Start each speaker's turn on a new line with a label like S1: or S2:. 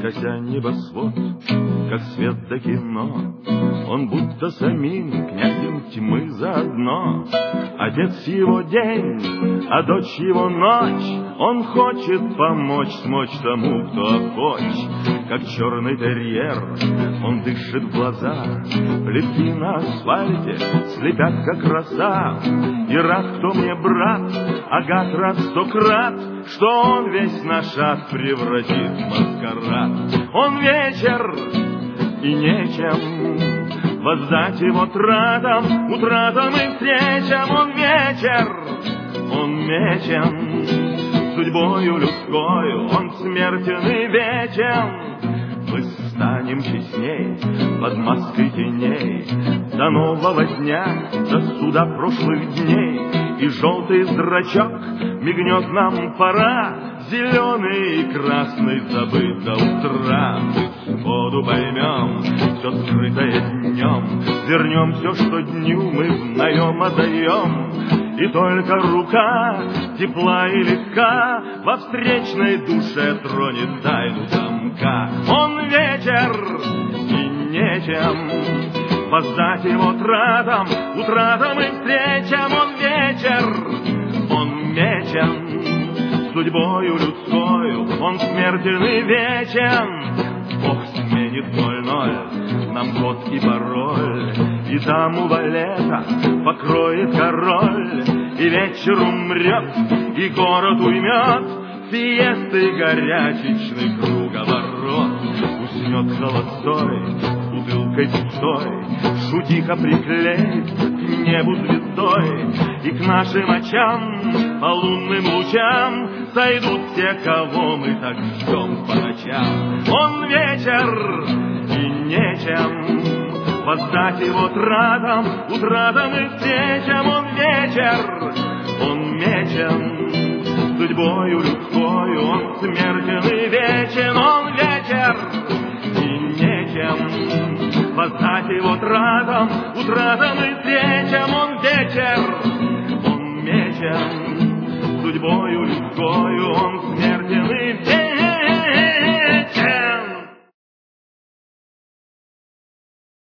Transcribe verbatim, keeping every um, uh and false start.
S1: Хотя небосвод, как свет до кино, он будто самим князем тьмы заодно. Отец его день, а дочь его ночь, он хочет помочь, смочь тому, кто хочет. Как черный терьер, он дышит в глаза, плитки на асфальте слепят, как роса. И рад, кто мне брат, а гад рад сто крат, что он весь наш ад превратит в маскарад. Он вечер, и нечем воздать его тратам, утратам и встречам. Он вечер, он мечем, судьбою людскою он смертен и вечен. Мы станем честней под маской теней до нового дня, до суда прошлых дней. И желтый зрачок мигнет нам пора, зеленый и красный забыт до утра. Мы сходу поймем все скрытое днем, вернем все, что дню мы внаем отдаем. И только рука тепла и легка во встречной душе тронет тайну замка. Он вечер, и нечем воздать его тратам, утратам и встречам. Он вечер, он мечен, судьбою людскою он смертен и вечен. Бог сменит ноль-ноль нам год и пароль, и там у валета покроет король. И вечер умрет, и город уймет фиесты горячечный круговорот. Уснет холостой, бутылкой пустой, шутиха приклеит к небу звездой. И к нашим очам, по лунным лучам, сойдут те, кого мы так ждем по ночам. Он вечер, и нечем воздать его тратам, утратам и встречам. Он вечер, он мечен, судьбою людскою он смертен и вечен. Он вечер, и нечем воздать его тратам, утратам и встречам. Он вечер, он мечен, судьбою людскою он смертен.